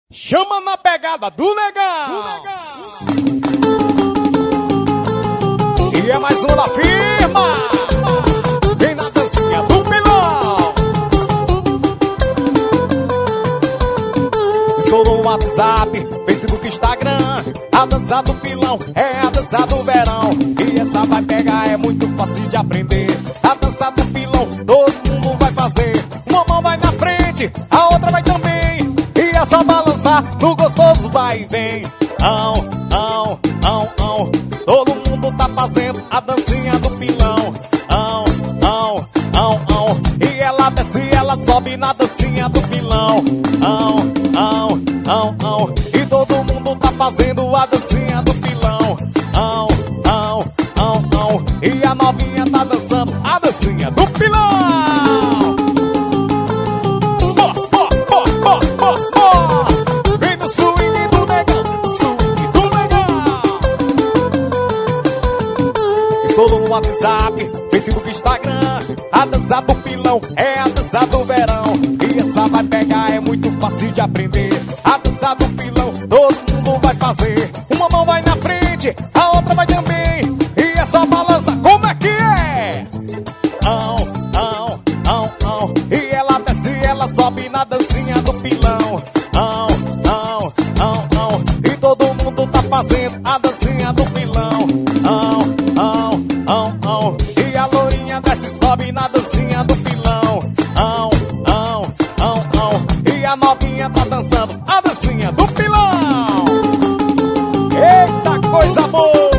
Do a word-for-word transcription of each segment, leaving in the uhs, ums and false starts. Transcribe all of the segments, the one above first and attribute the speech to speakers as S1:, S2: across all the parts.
S1: Chama na pegada do legal. do legal. E é mais uma da firma. Vem na dancinha do pilão. Estou no WhatsApp, Facebook, Instagram. A dança do pilão é a dança do verão. E essa vai pegar, é muito fácil de aprender. A dança do pilão todo mundo vai fazer. Uma mão vai na frente, a outra vai também. E é só balançar, no gostoso vai e vem. Ão, ão, ão, ão. Todo mundo tá fazendo a dancinha do pilão. Ão, ão, ão, ão. E ela desce, ela sobe na dancinha do pilão. Ão, ão, ão, ão. E todo mundo tá fazendo a dancinha do pilão. Ão, ão, ão, ão. E a novinha tá dançando a dancinha do pilão. Estou no WhatsApp, Facebook, Instagram. A dança do pilão é a dança do verão. E essa vai pegar, é muito fácil de aprender. A dança do pilão todo mundo vai fazer. Uma mão vai na frente, a outra vai também. E essa balança, como é que é? Ão, ão, ão, ão. E ela desce, ela sobe na dancinha do pilão. Ão, ão, ão, ão. E todo mundo tá fazendo a dancinha do pilão. Ão, ão, ão, ão. E a lourinha desce, sobe na dancinha do pilão. Ão, ão, ão, ão. E a novinha tá dançando a dancinha do pilão. Eita, coisa boa!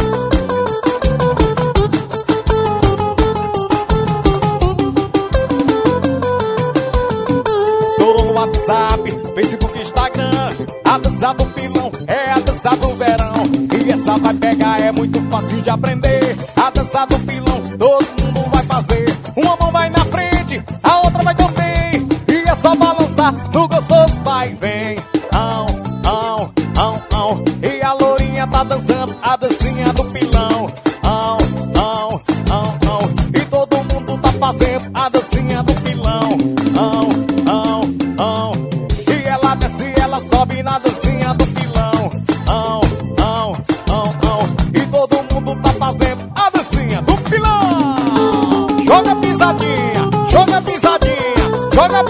S1: Estou no WhatsApp, Facebook, Instagram. A dança do pilão é a dança do verão. E essa vai pegar, é muito fácil de aprender. A dança do pilão todo mundo vai fazer. Uma mão vai na frente, a outra vai também. E é só balançar, no gostoso vai e vem. Ão, ão, ão, ão. E a lourinha tá dançando a dancinha do pilão. Ão, ão, ão, ão. E todo mundo tá fazendo a dancinha do pilão. Ão, ão, ão. E ela desce, ela sobe na dancinha do pilão. Ão, ão, ão, ão. E todo mundo tá fazendo a dancinha do pilão. Joga pisadinha, joga pisadinha, joga